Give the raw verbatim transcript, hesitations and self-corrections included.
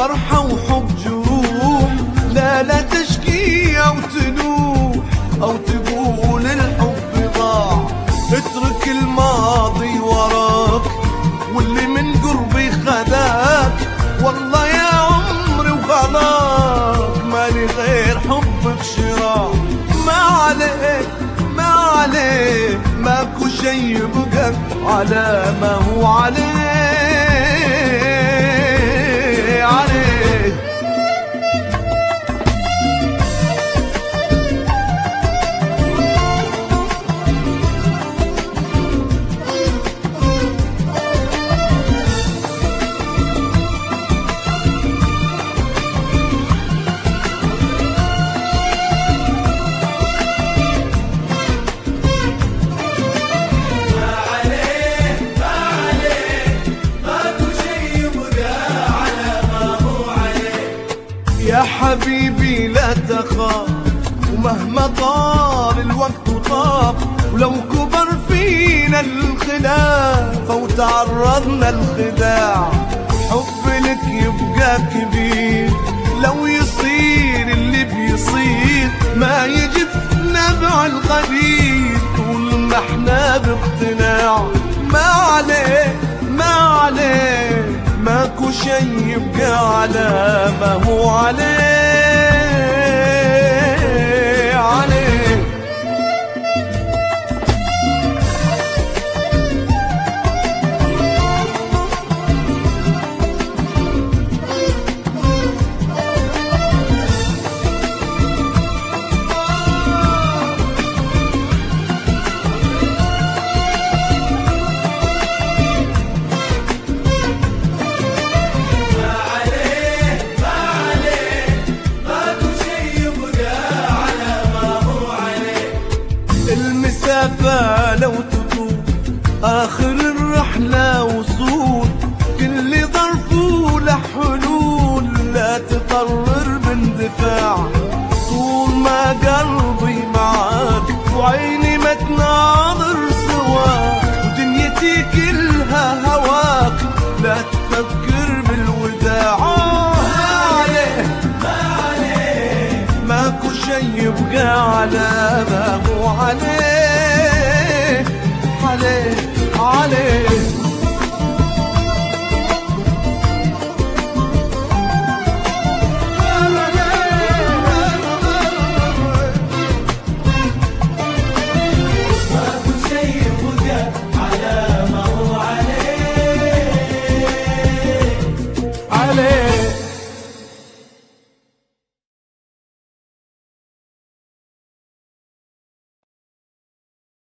فرحة وحب جروح، لا لا تشكي أو تنوح أو تقول الحب ضاع. اترك الماضي وراك واللي من قربي خذاك، والله يا عمري وخلاك مالي غير حبك شراع. ما عليك ما عليك ماكو شي يبقى على ما هو عليه عليه. يا حبيبي لا تخاف، ومهما طال الوقت وطاف، ولو كبر فينا الخلاف أو تعرضنا الخداع، حب لك يبقى كبير. لو يصير اللي بيصير ما يجف نبع الغدير، طول ما احنا باقتناع. ما عليه ما عليه ماكو شي يبقى على ما هو عليه عليه. المسافة لو تطول آخر الرحلة وصول، كل ظرف له حلول لا تقرر باندفاع. طول ما قلبي معاك وعيني ما تناظر سواك، ودنيتي كلها هواك لا تفكر بالوداع. ما عليه ما عليه ماكو شي يبقى على ما هو عليه